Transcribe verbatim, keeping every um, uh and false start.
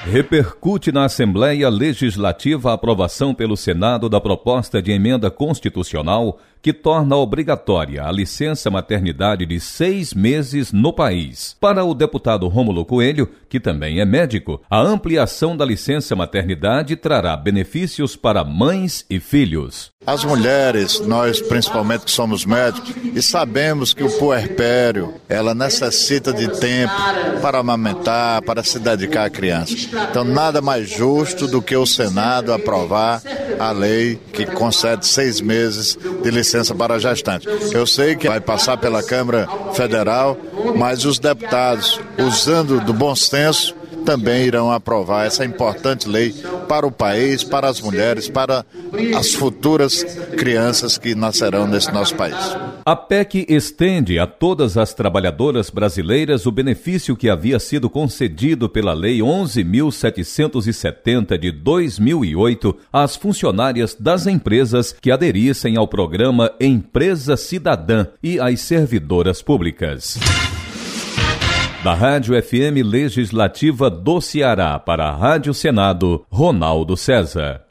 Repercute na Assembleia Legislativa a aprovação pelo Senado da proposta de emenda constitucional que torna obrigatória a licença maternidade de seis meses no país. Para o deputado Rômulo Coelho, que também é médico, a ampliação da licença maternidade trará benefícios para mães e filhos. As mulheres, nós principalmente que somos médicos, e sabemos que o puerpério, ela necessita de tempo para amamentar, para se dedicar à criança. Então, nada mais justo do que o Senado aprovar a lei que concede seis meses de licença para a gestante. Eu sei que vai passar pela Câmara Federal, mas os deputados, usando do bom senso, também irão aprovar essa importante lei para o país, para as mulheres, para as futuras crianças que nascerão nesse nosso país. A P E C estende a todas as trabalhadoras brasileiras o benefício que havia sido concedido pela Lei onze mil setecentos e setenta de dois mil e oito às funcionárias das empresas que aderissem ao programa Empresa Cidadã e às servidoras públicas. Da Rádio F M Legislativa do Ceará para a Rádio Senado, Ronaldo César.